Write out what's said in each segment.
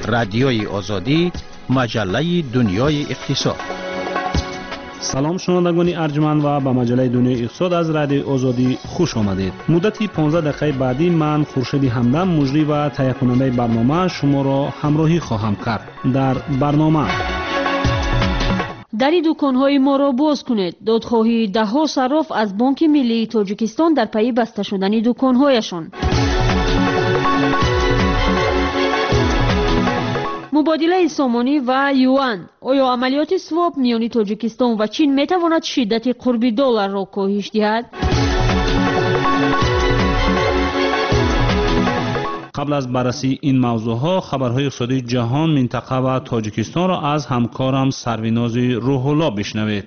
رادیوی آزادی، مجله دنیای اقتصاد. سلام شنوندگان ارجمند و به مجله دنیای اقتصاد از رادیو آزادی خوش آمدید. مدتی 15 دقیقه بعدی من خورشید همدم مجری و تهیه کننده برنامه شما را همراهی خواهم کرد. در برنامه دری دکان‌های ما را باز کنید. دادخواهی ده‌ها صراف از بانک ملی تاجیکستان در پی بسته شدن دکان‌هایشان. مبادله سامانی و یوان. آیا عملیات سواپ میان تاجیکستان و چین میتواند شدت قرب دلار را کاهش دهد؟ قبل از بررسی این موضوعها خبرهای اقتصادی جهان، منطقه و تاجیکستان را از همکارم سرویناز روح الله بشنوید.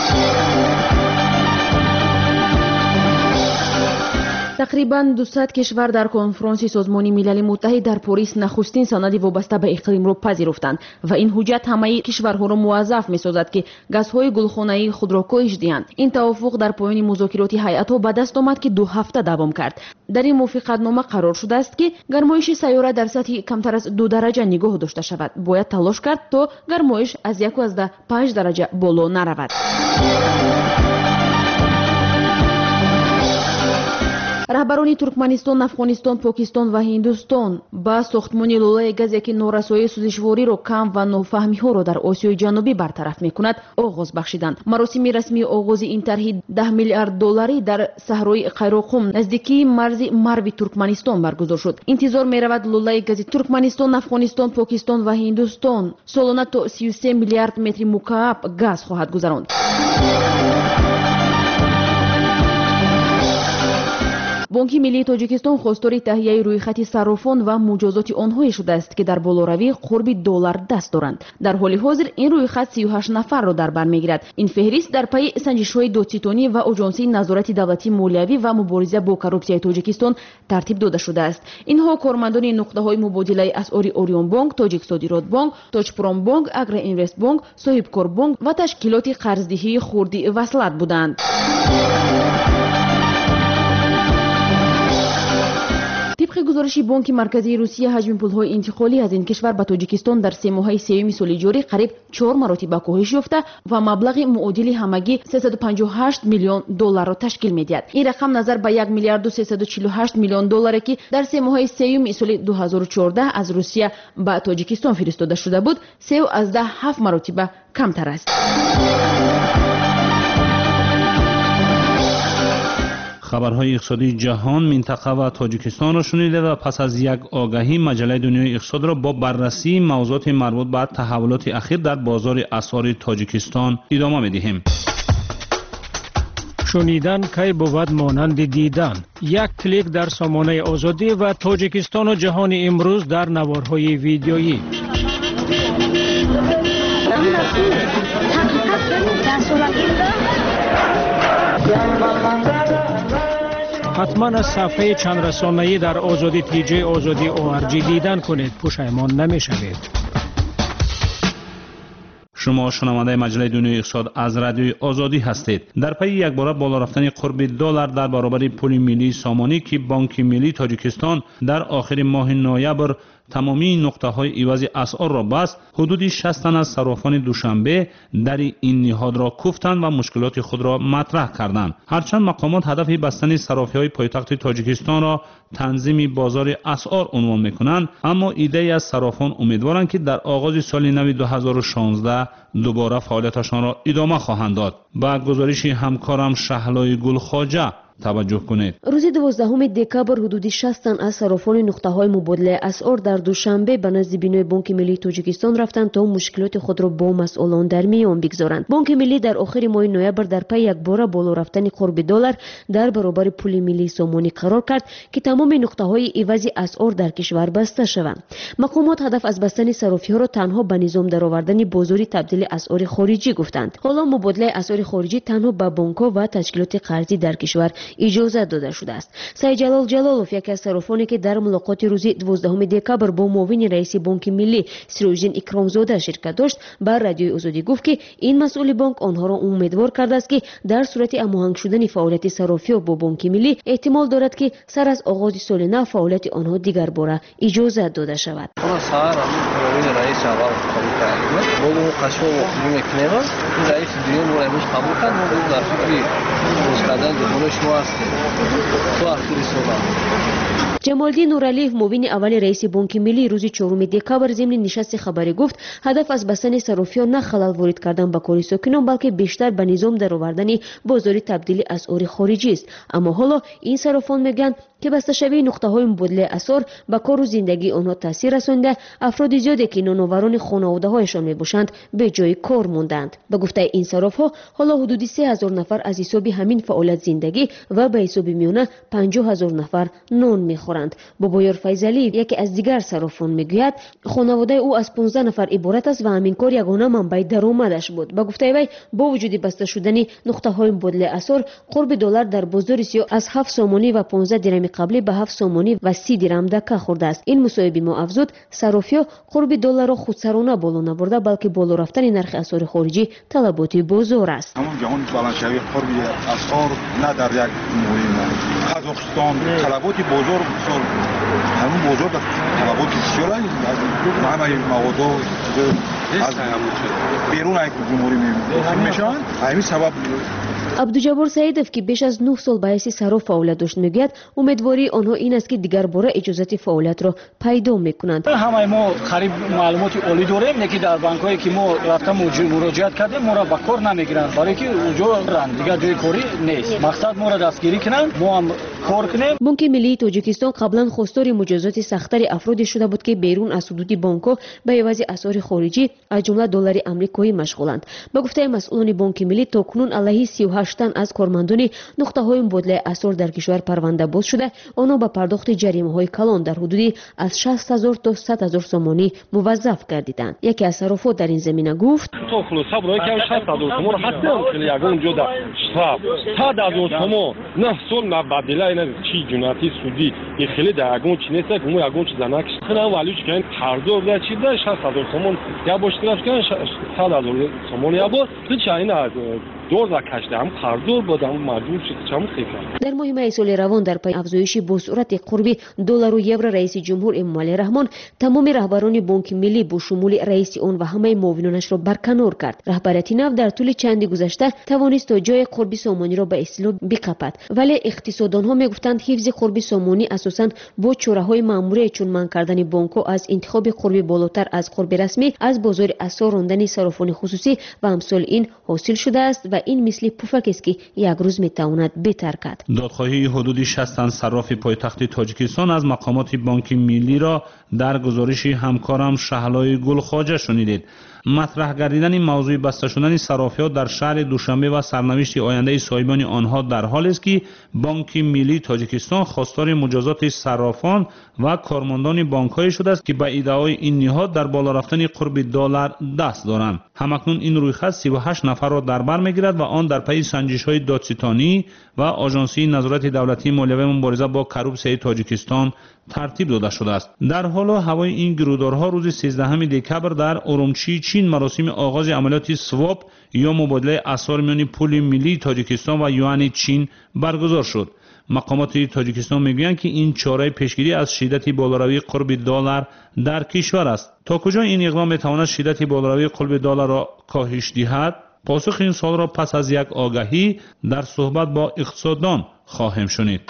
تقریباً 200 کشور در کنفرانس سازمان ملل متحد در پاریس نخستین سند وابسته به اقلیم را پذیرفتند و این حجت همه کشورها را موظف می‌سازد که گازهای گلخانه‌ای خود را کاهش دهند. این توافق در پایان مذاکرات هیئت‌ها به دست آمد که 2 هفته دوام کرد. در این موافقتنامه قرار شده است که گرمایش سیاره در سطح کمتر از 2 درجه نگاه داشته شود. باید تلاش کرد تا گرمایش از 1.5 درجه بالا نرود. رهبران ترکمنستان، افغانستان، پاکستان و هندوستان با ساختمان لولای گازی که نارسایی سوزشواری را کم و نافهمی‌ها را در آسیای جنوبی برطرف می‌کند آغاز بخشیدند. مراسم رسمی آغاز این طرح 10 میلیارد دلاری در صحرای قیراقم نزدیکی مرز مرو ترکمنستان برگزار شد. انتظار می‌رود لولای گازی ترکمنستان، افغانستان، پاکستان و هندوستان سالانه تا 33 میلیارد متر مکعب گاز خواهد گذراند. بانک ملی تاجیکستان خواستار تهیه رویخط صرافان و مجازات آنها شده است که در بالاروی قرب دلار دست دارند. در حال حاضر این رویخط 38 نفر را در بر میگیرد. این فهرست در پی سنجش‌های دادستانی و آژانس نظارت دولتی مالیوی و مبارزه با کروپسیای تاجیکستان ترتیب داده شده است. اینها کارمندان نقطه‌های مبادله اسعار اوریون بانک، تاجیک صادرات بانک، تاجپرام بانک، اگرا اینوست بانک، صاحبکار بانک و تشکیلات قرضدهی خردی وصلت بودند. طبق گزارش بانک مرکزی روسیه حجم پول‌های انتقالی از این کشور به تاجیکستان در 3 ماه سوم سال جاری قریب 4 مراتب کاهش یافته و مبلغ معادل همگی 358 میلیون دلار را تشکیل می‌دهد. این رقم نظر به 1 میلیارد و 348 میلیون دلاری که در 3 ماه سوم سال 2014 از روسیه به تاجیکستان فرستاده شده بود 3.7 مراتب کمتر است. خبرهای اقتصادی جهان، منطقه و تاجیکستان را شنیده و پس از یک آگهی مجله دنیای اقتصاد را با بررسی موضوعات مربوط به تحولات اخیر در بازار اسعار تاجیکستان ادامه می‌دهیم. شنیدن کی بود مانند دیدن. یک کلیک در سامانه آزادی و تاجیکستان و جهان امروز در نوارهای ویدیویی. حتما از صفحه چند رسانه‌ای در آزادی تیجی آزادی ORG دیدن کنید، پشیمان نمی‌شوید. شما شنونده مجله دنیای اقتصاد از رادیوی آزادی هستید. در پی یک بار بالا رفتن قرب دلار در برابر پول ملی سامانی که بانک ملی تاجیکستان در آخر ماه نوامبر تمامی نقطه‌های عوض اسعار را بست، حدود 60 تن از صرافان دوشنبه در این نهاد را کوفتند و مشکلات خود را مطرح کردند. هرچند مقامات هدف بستن صرافی‌های پایتخت تاجیکستان را تنظیم بازار اسعار عنوان می‌کنند، اما ایده از صرافان امیدوارند که در آغاز سال نو 2016 دوباره فعالیتشان را ادامه خواهند داد. با گزارش همکارم شهلای گلخواجه توجه کنید. روز 12 دکامبر حدود 60 تن از صرافان نقطه‌های مبادله اسعار در دوشنبه به نزد بینای بانک ملی تاجیکستان رفتند تا مشکلات خود را با مسئولان در میان بگذارند. بانک ملی در آخر ماه نوامبر در پی یک بار بالا رفتن قرب دلار در برابر پول ملی سامانی قرار کرد که تمام نقطه‌های عوض اسعار در کشور بسته شوند. مقامات هدف از بستن صرافی‌ها را تنها به نظام درآوردن بازاری تبدیل اسعار خارجی گفتند. حالا مبادله اسعار خارجی تنها به بانک‌ها و تشکیلات قرضی در کشور اجازت داده شده است. سید جلال جلالوف یکی از صرافانی که در ملاقات روز 12 دکبر با معاون رئیس بانک ملی سیروزین اکرامزاده شرکت داشت بر رادیوی آزادی گفت که این مسئول بانک آنها را امیدوار کرده است که در صورت هماهنگ شدن فعالیت صرافی با بانک ملی احتمال دارد که سر از آغاز سال نو فعالیت آنها دیگر باره اجازت داده شود. رئیس اول قبول کردیم. با قشم و میکنیم. رئیس دیگه ما امروز قبول کرد. ما در فکری روز کردن دهان شما هستیم. تو آخری سال. جمالدین نورعلیف معاون اول رئیس بانک ملی روز 4 دکبر ضمن نشست خبری گفت هدف از بستن صرافیان نه خلل وارد کردن به کار ساکنان بلکه بیشتر به نظام درآوردن بازار تبدیل اسعار خارجی است. اما حالا این صرافان میگن که بسته شوی نقطه‌های مبادله اسعار به کار و زندگی آنها تاثیر رسانده، افراد زیادی که نانآوران خانواده‌هایشان میباشند به جای کار موندند. به گفته این صراف‌ها حالا حدود 3000 نفر از حساب همین فعالیت زندگی و به حساب میانه 50000 نفر نان میخورند. بابایار فیضلی یکی از دیگر صرافان میگوید خانواده او از 15 نفر عبارت است و همین کار یگانه منبع درآمدش بود. به گفته وی با وجود بسته شدن نقطه‌های مبادله اسعار قرب دلار در بازار سیاه از 7 سومانی و 15 درم قبلی به 7 سومانی و 30 درم دکه خورده است. این مصاحبه ما افزود صرافی‌ها قرب دلار را خودسرانه بالا نبرده بلکه بالا رفتن نرخ اسعار خارجی طلبات بازار است. همون جهان بلندشوی قرب اسعار نه در یک مهم قزاقستان طلبات بازار همون بازار طلبات بسیار است. همه مواد از بیرون از جمهوری میشن. همین سبب عبدالجبار سعیدов که بیش از 9 سال به حیث صراف فعالیت داشت میگوید امیدواری آنها این است که دیگر باره اجازت فعالیت را پیدا میکنند. همه ما قریب معلومات عالی داریم که در بانک‌هایی که ما رفتم مراجعه کردیم ما را به کار نمیگیرند برای که اونجا رند دیگر جای کاری نیست. مقصد ما را دستگیری کنند ما هم کار کنیم. بانک ملی تاجیکستان قبلا خواستار مجازات سخت‌تر افرادی شده بود که بیرون از حدود بانک‌ها به عوض اسعار خارجی از جمله دلار آمریکایی مشغولند. به گفته مسئولان بانک ملی تاکنون علیه 38 تن از کارمندان نقطه‌های مبادله اسعار در کشور پرونده باز شده آنها به پرداخت جریمه‌های کلان در حدود از 60000 تا 100000 سومانی موظف گردیدند. یکی از صرافان در این زمینه گفت تو خلاصه برای که 60000 سوم حتما خیلی یگان جدا شراب 100000 سوم نه سال مبادله اینا چی جناتی سودی این خیلی در یگان چی نیست که مو یگان چیز نکش خنا ولیش که قرض در چی در 60000 سوم یا باشتراش که 100000 سوم یا با چه اینا دور را کشیدم قرض بودم مجبور شدم خیلی. در ماه سال روان در پی افزایش با سرعت قربی دلار و یورو رئیس جمهور امامعلی رحمان تمام رهبران بانک ملی با شمول رئیس آن و همه معاونانش را برکنار کرد. رهبریت نو در طول چند گذشته توانست تا جای قربی سامانی را به اصلاح بقپد ولی اقتصاددانها میگفتند حفظ قربی سامانی اساساً با چاره‌های مأموری چون من کردن بانک‌ها از انتخاب قربی بالاتر از قربی رسمی از بازار اسعار راندن صرافان خصوصی و امثال این حاصل شده است و این مثل پفک است که یک روز میتواند بهتر کرد. دادخواهی حدود 60 تن صراف پایتخت تاجیکستان از مقامات بانک ملی را در گزارش همکارم شهلای گلخواجه شنیدید. مطرح گردیدن این موضوع بسته شدن صرافی‌ها در شهر دوشنبه و سرنوشت آینده صاحبان آنها در حالی است که بانک ملی تاجیکستان خواستار مجازات صرافان و کارمندان بانک‌های شده است که به ایده‌های این نهاد در بالا رفتن قرب دلار دست دارند. همکنون این رویخط 38 نفر را در بر می‌گیرد و آن در پی سنجش‌های دادستانی و آژانسی نظارت دولتی مالیه و مبارزه با کروپسیای تاجیکستان ترتیب داده شده است. در حال هوای این گرودارها روز 13 دکبر در ارومچی چین مراسم آغاز عملیات سواپ یا مبادله اسعار میان پول ملی تاجیکستان و یوان چین برگزار شد. مقامات تاجیکستان میگویند که این چاره پیشگیری از شدت بالاروی قرب دلار در کشور است. تا کجا این اقدام میتواند شدت بالاروی قرب دلار را کاهش دهد؟ پاسخ این سوال را پس از یک آگهی در صحبت با اقتصاددان خواهیم شنید.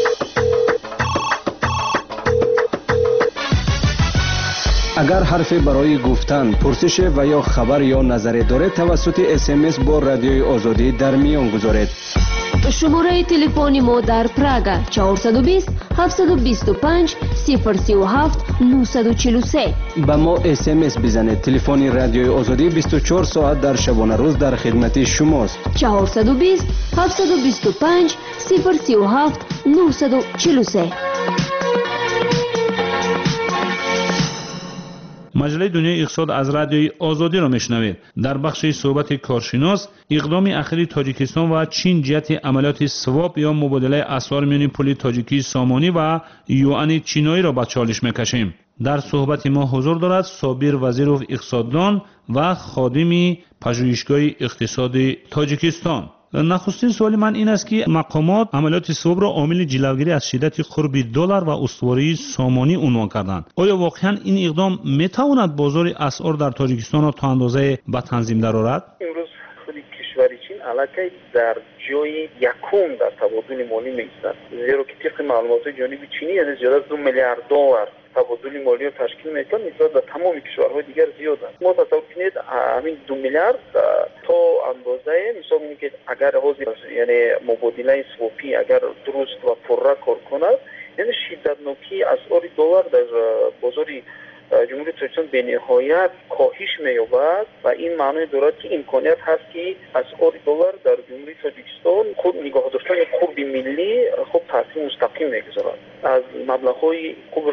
اگر حرفی برای گفتن، پرسش و یا خبر یا نظری دارید توسط SMS با رادیوی آزادی در میان گذارید. شماره تلفنی ما در پراگ 420 725 037 943. با ما SMS بزنید. تلفن رادیوی آزادی 24 ساعت در شبانه روز در خدمت شماست. 420 725 037 943. مجله دنیای اقتصاد از رادیوی آزادی را میشنوید. در بخش صحبت کارشناس اقدام اخیر تاجیکستان و چین جهت عملیات سواپ یا مبادله اسعار میان پول تاجیکی سامانی و یوان چینایی را به چالش میکشیم. در صحبت ما حضور دارد صابر وزیرov اقتصاددان و خادم پژوهشگاه اقتصادی تاجیکستان. نخستین سوال من این است که مقامات عملیات سواب را عامل جلوگیری از شدت قرب دلار و استواری سامانی عنوان کردند. آیا واقعا این اقدام میتواند بازار اسعار در تاجیکستان را تا اندازه به تنظیم درآورد؟ امروز خود کشور چین علاقه در جای یکم در تبادل مالی می‌ایستد، زیرا که طبق معلومات جانب چینی یعنی زیاد از 2 میلیارد دلار تبادل مالی را تشکیل می‌کند، نسبت به تمام کشورهای دیگر زیاد است. ما تصور کنید همین 2 میلیارد تا اندازه مثال می‌گیم که اگر حاضر یعنی مبادله سواپی اگر درست و پررا کار کند، یعنی شدتناکی اسعار دلار در بازار جمهوری تاجیکستان به نهایت کاهش می‌یابد و این معنی دارد که امکانیت هست که اسعار دلار در جمهوری تاجیکستان خود نگاه داشتن قرب ملی خود تاثیر مستقیم می‌گذارد. از مبلغ‌های قرب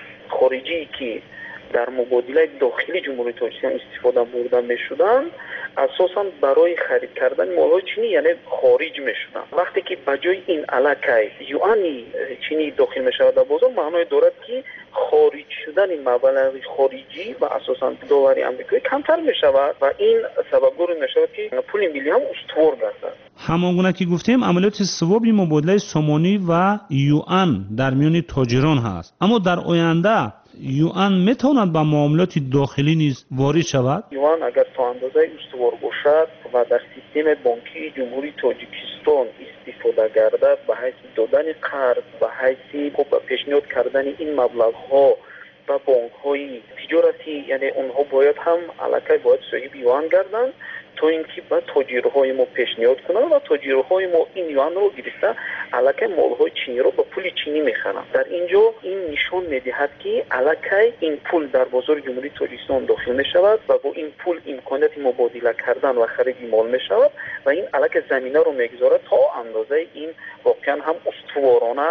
خارجی که در مبادله داخلی جمهوری تاجیکستان استفاده برده می‌شدند اساساً برای خرید کردن مال‌های چینی یعنی خارج می‌شدند. وقتی که بجای این علاقه یوان چینی داخل می‌شود در بازار، معنی دارد که خارج شدن مبلغ خارجی و اساساً دلار آمریکایی کمتر می‌شود و این سببگار می‌شود که پول ملی هم استوار گردد. همانگونه که گفتیم عملیات سواب مبادله سامانی و یوان در میان تاجران هست، اما در آینده یوان میتواند به معاملات داخلی نیز وارد شود؟ یوان اگر تا اندازه استوار باشد و در سیستم بانکی جمهوری تاجیکستان استفاده گردد به حیث دادن قرض، به حیث پیشنهاد کردن این مبلغ‌ها و بانک‌های تجارتی، یعنی اونها باید هم علاقه باید صاحب یوان گردند تا اینکه با تاجرهای ما پیشنهاد کنند و تاجرهای ما این یوان رو گرفته علاقه مال‌های چینی رو با پول چینی می‌خرند. در اینجا این نشون می‌دهد که علاقه این پول در بازار جمهوری تاجیکستان داخل می‌شود و با این پول امکانات مبادله کردن و خرید مال می‌شود و این علاقه زمینه رو می‌گذارد تا اندازه این واقعا هم استوارانه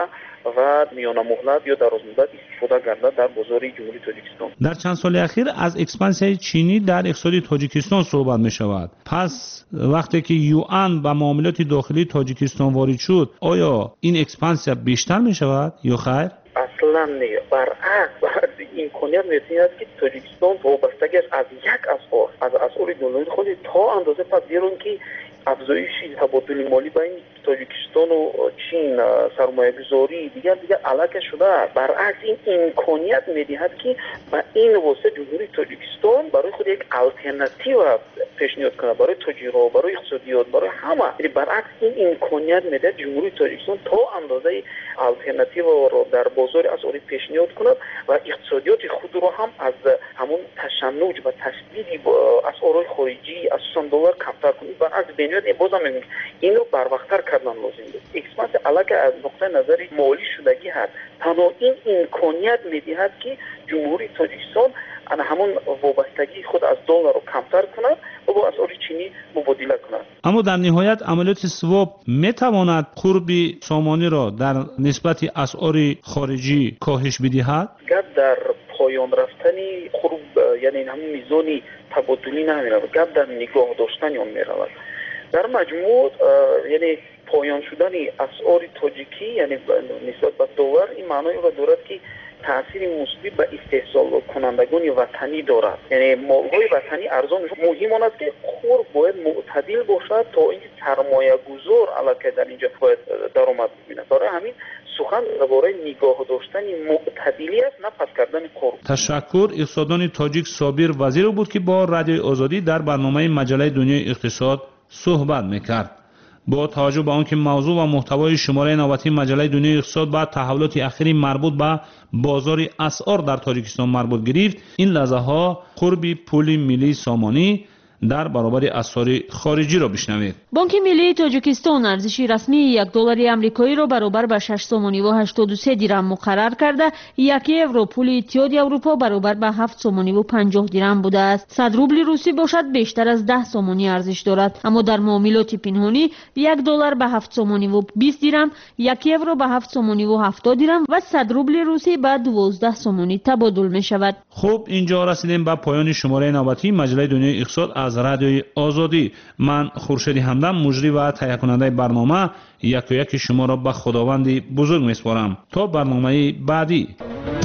و میانه مهلت یا دراز مدت استفاده گردد در بازار جمهوری تاجیکستان. در چند سال اخیر از اکسپانسیون چینی در اقتصاد تاجیکستان صحبت می شود. پس وقتی که یوان به معاملات داخلی تاجیکستان وارد شد، آیا این اکسپانسیون بیشتر می شود یا خیر؟ اصلا نه، برعکس امکانیت می‌رسد که تاجیکستان وابستگی از یک اسعار دلاری خود تا اندازه پس دیرون که افزایش تبادل مالی بین تاجیکستان و چین سرمایه‌گذاری دیگر علاقه شده. برعکس این امکانیت می‌دهد که با این واسطه جمهوری تاجیکستان برای خود یک آلترناتیو پیشنهاد کنه برای تجارت، برای اقتصادیات، برای همه. یعنی برعکس این امکانیت می‌دهد جمهوری تاجیکستان تا اندازه آلترناتیو را در بازار اسعار پیشنهاد کند و اقتصادیات خود را هم از همون تشنج و تشدید اسعار خارجی اساساً دلار کمتر کنید. برعکس بنیاد بازم میگم این رو بروقتر کردن لازم است. اکسپانس علاقه از نقطه نظر مالی شدگی هست. تنها این امکانیت می‌دهد که جمهوری تاجیکستان همون وابستگی خود از دلار رو کمتر کند و با اسعار چینی مبادله کند. اما در نهایت عملیات سواب میتواند قرب سامانی را در نسبت اسعار خارجی کاهش بدهد؟ گپ در پایان رفتن قرب یعنی همون میزان تبادلی نمی‌رود، گپ در نگاه داشتن اون می‌رود. در مجموع یعنی پایان شدن اسعار تاجیکی یعنی نسبت به دلار این معنی را دارد که تأثیر مثبت به استحصال کنندگان وطنی دارد. یعنی مال‌های وطنی ارزان مهم آن است که قرب باید معتدل باشد تا اینکه سرمایه‌گذار علاقه در اینجا باید درآمد ببیند. برای همین سخن درباره نگاه داشتن معتدلی است، نه پس کردن قرب. تشکر. اقتصاددان تاجیک صابر وزیر بود که با رادیوی آزادی در برنامه مجله دنیای اقتصاد صحبت میکرد. با توجه به آنکه موضوع و محتوای شماره 90 مجله دنیای اقتصاد بعد تحولات اخیری مربوط به بازار اسعار در تاجیکستان مربوط گرفت، این لحظه ها قرب پول ملی سامانی در برابر اسعار خارجی را بشنوید. بانک ملی تاجیکستان ارزش رسمی $1 آمریکایی را برابر به 6 سومانی و 83 درم مقرر کرده، 1 یورو پول اتحادیه اروپا برابر به 7 سومانی و 50 درم بوده است. 100 روبل روسی باشد بیشتر از 10 سومانی ارزش دارد، اما در معاملات پنهانی $1 به 7 سومانی و 20 درم، 1 یورو به 7 سومانی و 70 درم و 100 روبل روسی به 12 سومانی تبادل می شود. خب اینجا رسیدیم به پایان شماره نوبتی مجله دنیای اقتصاد از رادیوی آزادی. من خورشید همدم مجری و تهیه کننده برنامه یک شما را به خداوند بزرگ میسپارم تا برنامه بعدی.